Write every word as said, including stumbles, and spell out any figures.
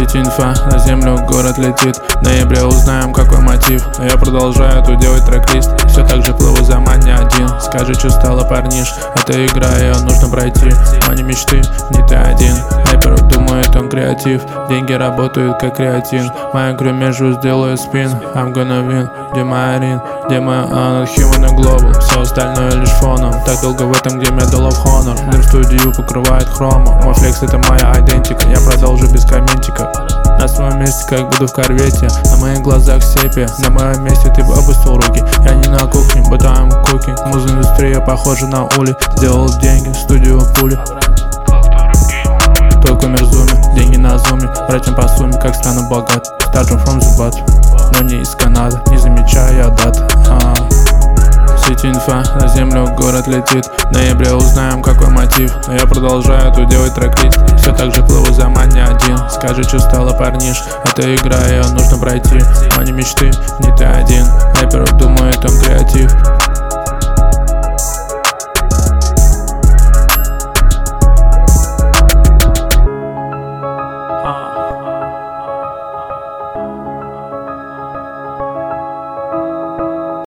Сеть инфа, на землю город летит. В ноябре узнаем, какой мотив. Но я продолжаю тут делать трек-лист. Все так же плыву за мань один. Скажи, что стало, парниш. Это игра, ее нужно пройти. Но не мечты, не ты один. Рэпер думает, он креатив. Деньги работают как креатин. Мою громежу сделаю спин. I'm gonna win. Где моя рин? Где моя honor? Human and global. Все остальное лишь фоном. Так долго в этом гейме Medal of Honor. Мир студию покрывает хрома. Мой флекс это моя идентика. Я продолжу без комментика. На своем месте, как буду в корвете. На моих глазах сепия. На моем месте ты бы опустил руки. Я не на кухне, but I'm cooking. Муз-индустрия похожа на ули. Сделал деньги, студию пули. Только мерзуми, деньги на зуме. Братьям по сумме, как стану богат. Starting from the bottom, но не из Канады. Не замечаю я дат. а. Сеть инфа, на землю город летит. В ноябре узнаем, какой мотив. Но я продолжаю тут делать трек-лист. Все так же плыву за мань один. Скажи, что стало, парниш. Это игра, ее нужно пройти. Но не мечты, не ты один. Рэпер думает, он креатив.